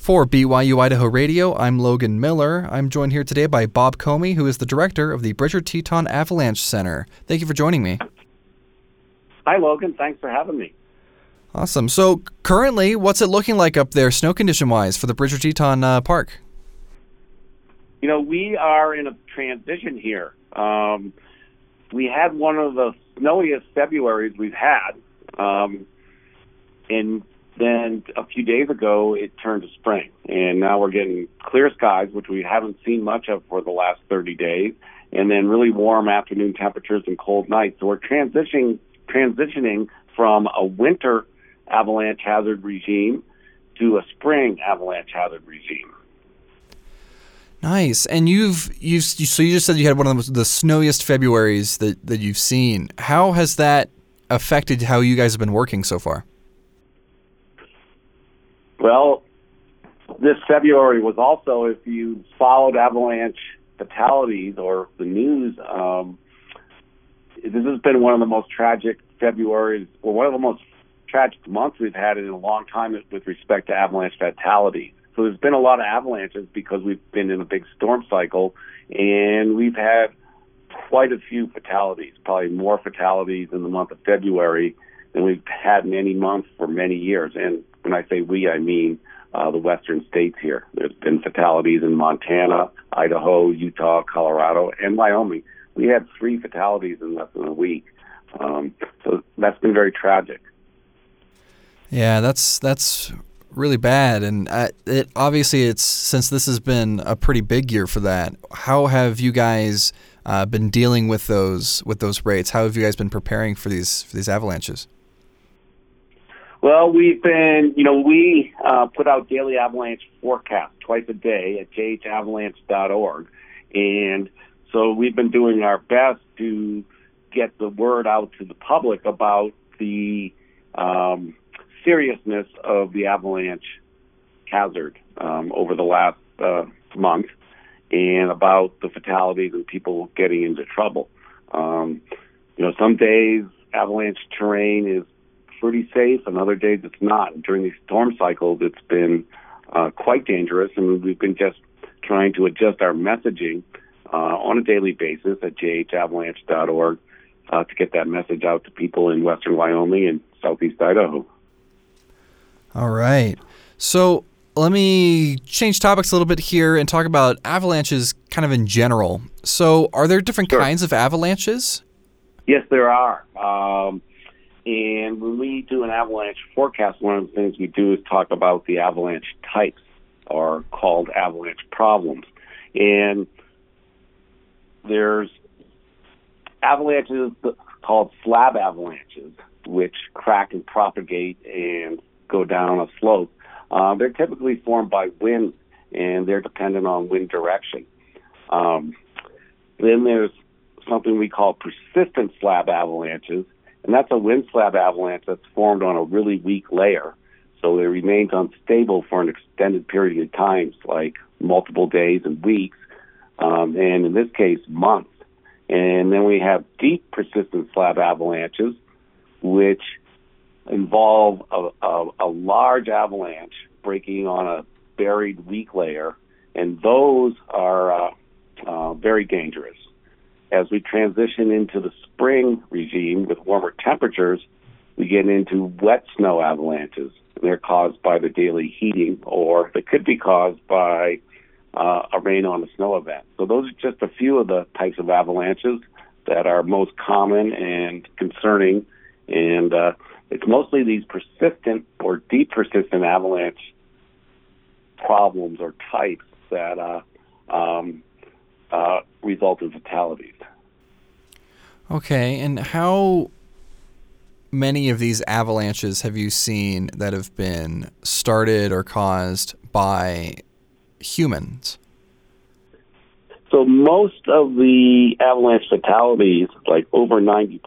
For BYU Idaho Radio, I'm Logan Miller. I'm joined here today by Bob Comey, who is the director of the Bridger Teton Avalanche Center. Thank you for joining me. Hi, Logan. Thanks for having me. Awesome. So currently, what's it looking like up there, snow condition-wise, for the Bridger Teton Park? You know, we are in a transition here. We had one of the snowiest Februaries we've had, and then a few days ago, it turned to spring, and now we're getting clear skies, which we haven't seen much of for the last 30 days, and then really warm afternoon temperatures and cold nights. So we're transitioning from a winter avalanche hazard regime to a spring avalanche hazard regime. Nice. And you just said you had one of the snowiest Februaries that you've seen. How has that affected how you guys have been working so far? Well, this February was also, if you followed avalanche fatalities or the news, this has been one of the most tragic Februaries, or one of the most tragic months we've had in a long time with respect to avalanche fatalities. So there's been a lot of avalanches because we've been in a big storm cycle, and we've had quite a few fatalities, probably more fatalities in the month of February than we've had in any month for many years. And when I say we, I mean the western states here. There's been fatalities in Montana, Idaho, Utah, Colorado, and Wyoming. We had 3 fatalities in less than a week. So that's been very tragic. Yeah, that's really bad. And since this has been a pretty big year for that, how have you guys been dealing with those rates? How have you guys been preparing for these avalanches? Well, we've been, we put out daily avalanche forecasts twice a day at jhavalanche.org. And so we've been doing our best to get the word out to the public about the seriousness of the avalanche hazard over the last month, and about the fatalities and people getting into trouble. Some days avalanche terrain is pretty safe, and other days it's not. And during these storm cycles, it's been quite dangerous, and we've been just trying to adjust our messaging on a daily basis at jhavalanche.org to get that message out to people in western Wyoming and southeast Idaho. All right. So let me change topics a little bit here and talk about avalanches kind of in general. So are there different kinds of avalanches? Yes, there are. And when we do an avalanche forecast, one of the things we do is talk about the avalanche types, or called avalanche problems. And there's avalanches called slab avalanches, which crack and propagate and go down a slope. They're typically formed by wind, and they're dependent on wind direction. Then there's something we call persistent slab avalanches, and that's a wind slab avalanche that's formed on a really weak layer, so it remains unstable for an extended period of time, like multiple days and weeks, and in this case, months. And then we have deep persistent slab avalanches, which involve a large avalanche breaking on a buried weak layer, and those are very dangerous. As we transition into the spring regime with warmer temperatures, we get into wet snow avalanches. They're caused by the daily heating, or they could be caused by a rain on a snow event. So those are just a few of the types of avalanches that are most common and concerning, and it's mostly these persistent or deep persistent avalanche problems or types that result in fatalities. Okay, and how many of these avalanches have you seen that have been started or caused by humans? So most of the avalanche fatalities, like over 90%,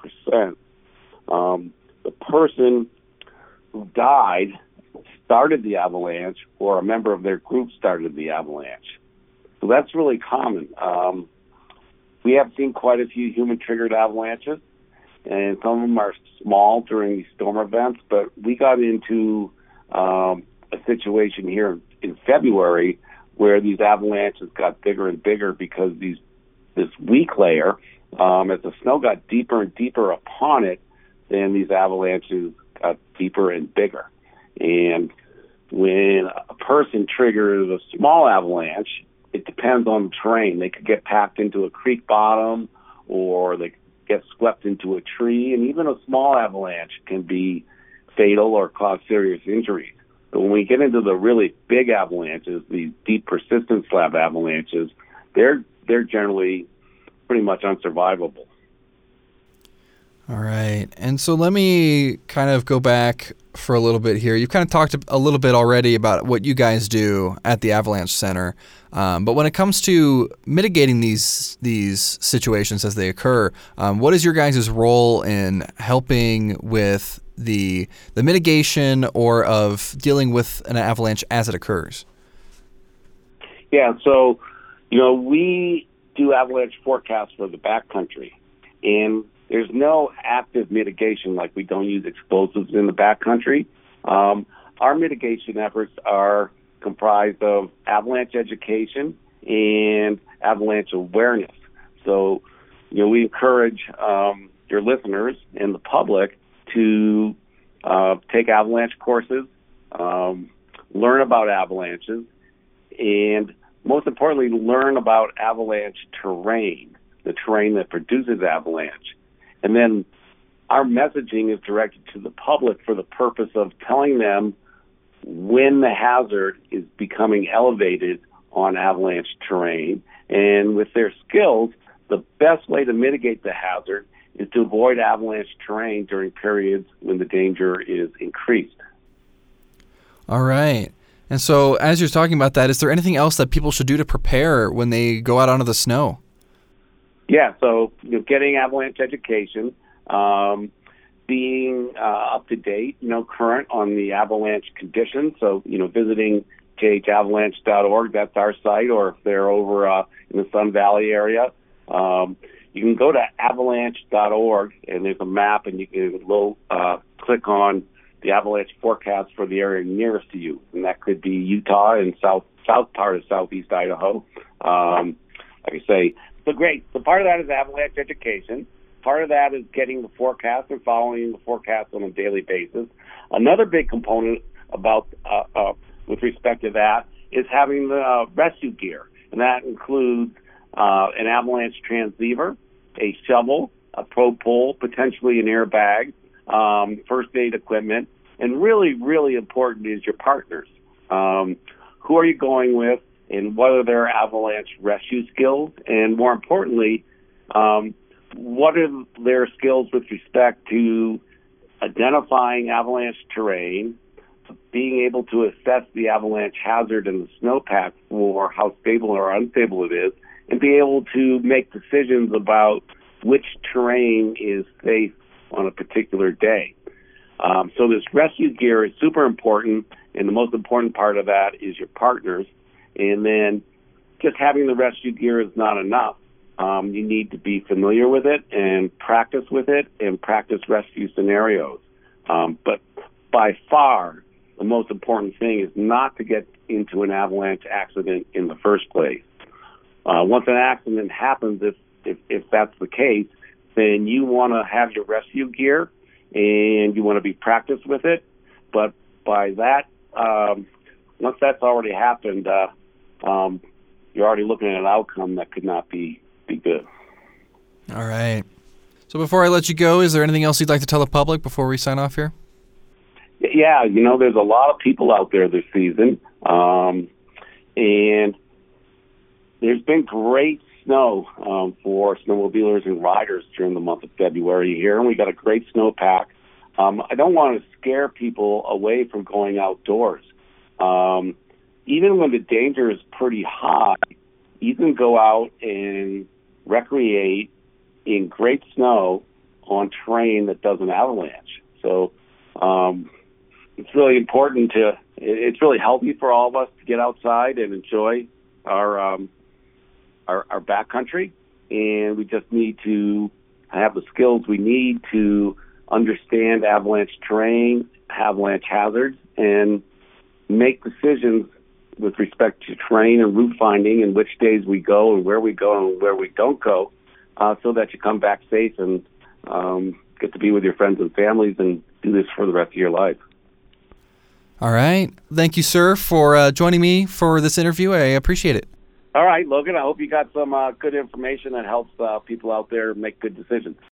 the person who died started the avalanche, or a member of their group started the avalanche. So that's really common. We have seen quite a few human-triggered avalanches, and some of them are small during these storm events, but we got into a situation here in February where these avalanches got bigger and bigger because this weak layer, as the snow got deeper and deeper upon it, then these avalanches got deeper and bigger. And when a person triggers a small avalanche, it depends on the terrain. They could get packed into a creek bottom, or they could get swept into a tree, and even a small avalanche can be fatal or cause serious injuries. But when we get into the really big avalanches, these deep persistent slab avalanches, they're generally pretty much unsurvivable. All right. And so let me kind of go back for a little bit here. You've kind of talked a little bit already about what you guys do at the Avalanche Center. But when it comes to mitigating these situations as they occur, what is your guys' role in helping with the mitigation or of dealing with an avalanche as it occurs? Yeah, so, we do avalanche forecasts for the backcountry, and there's no active mitigation, like we don't use explosives in the backcountry. Our mitigation efforts are comprised of avalanche education and avalanche awareness. So, we encourage your listeners and the public to take avalanche courses, learn about avalanches, and most importantly, learn about avalanche terrain, the terrain that produces avalanche. And then our messaging is directed to the public for the purpose of telling them when the hazard is becoming elevated on avalanche terrain. And with their skills, the best way to mitigate the hazard is to avoid avalanche terrain during periods when the danger is increased. All right. And so as you're talking about that, is there anything else that people should do to prepare when they go out onto the snow? Yeah, so getting avalanche education, being up to date, current on the avalanche conditions. So, visiting jhavalanche.org, that's our site, or if they're over in the Sun Valley area, you can go to avalanche.org, and there's a map, and you can click on the avalanche forecast for the area nearest to you, and that could be Utah and south part of southeast Idaho. Like I say, so great. So part of that is avalanche education. Part of that is getting the forecast and following the forecast on a daily basis. Another big component about with respect to that is having the rescue gear, and that includes an avalanche transceiver, a shovel, a probe pole, potentially an airbag, first aid equipment, and really, really important is your partners. Who are you going with, and what are their avalanche rescue skills? And more importantly, what are their skills with respect to identifying avalanche terrain, being able to assess the avalanche hazard in the snowpack for how stable or unstable it is, and be able to make decisions about which terrain is safe on a particular day. So this rescue gear is super important, and the most important part of that is your partners. And then just having the rescue gear is not enough. You need to be familiar with it and practice with it and practice rescue scenarios. But by far, the most important thing is not to get into an avalanche accident in the first place. Once an accident happens, if that's the case, then you want to have your rescue gear and you want to be practiced with it. But by that, once that's already happened, you're already looking at an outcome that could not be good. All right. So before I let you go, is there anything else you'd like to tell the public before we sign off here? Yeah, there's a lot of people out there this season, and there's been great snow for snowmobilers and riders during the month of February here, and we got a great snowpack. I don't want to scare people away from going outdoors. Even when the danger is pretty high, you can go out and recreate in great snow on terrain that does an avalanche. So it's really important it's really healthy for all of us to get outside and enjoy our backcountry, and we just need to have the skills we need to understand avalanche terrain, avalanche hazards, and make decisions with respect to terrain and route finding and which days we go and where we don't go, so that you come back safe and get to be with your friends and families and do this for the rest of your life. All right. Thank you, sir, for joining me for this interview. I appreciate it. All right, Logan, I hope you got some good information that helps people out there make good decisions.